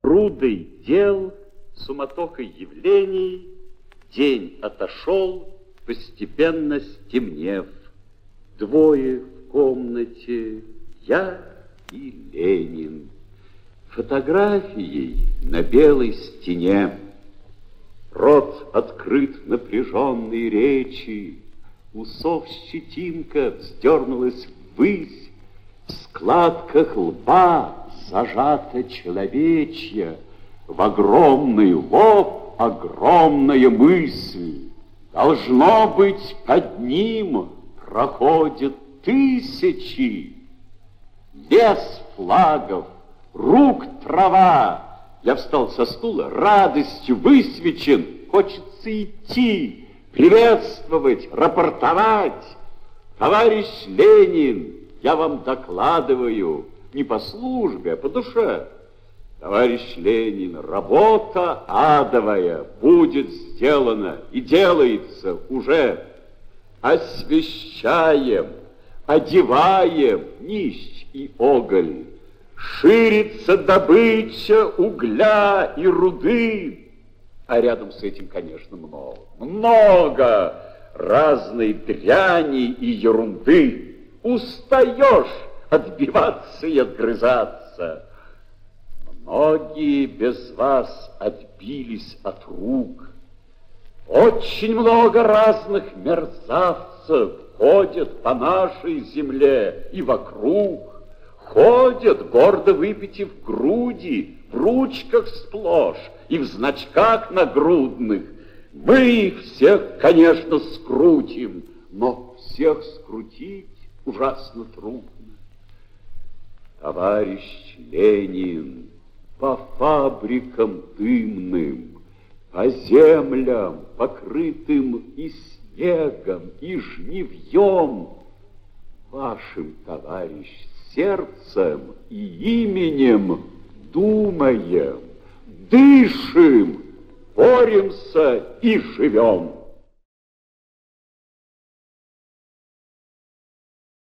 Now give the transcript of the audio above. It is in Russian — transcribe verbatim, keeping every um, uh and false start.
Грудой дел, суматохой явлений, день отошел, постепенно стемнев. Двое в комнате, я и Ленин. Фотографией на белой стене. Рот открыт напряженной речи, усов щетинка вздернулась ввысь, в складках лба зажата человечья, в огромный лоб огромная мысль. Должно быть, под ним проходят тысячи. Лес флагов, рук трава. Я встал со стула, радостью высвечен. Хочется идти, приветствовать, рапортовать. Товарищ Ленин, я вам докладываю, не по службе, а по душе. Товарищ Ленин, работа адовая будет сделана и делается уже. Освещаем, одеваем нищ и оголь. Ширится добыча угля и руды. А рядом с этим, конечно, много, много разной дряни и ерунды. Устаешь отбиваться и отгрызаться. Многие без вас отбились от рук. Очень много разных мерзавцев ходят по нашей земле и вокруг. Ходят, гордо выпитив груди, в ручках сплошь и в значках нагрудных. Мы их всех, конечно, скрутим, но всех скрутить ужасно трудно. Товарищ Ленин, по фабрикам дымным, по землям, покрытым и снегом, и жнивьем, вашим, товарищ, сердцем и именем думаем, дышим, боремся и живем.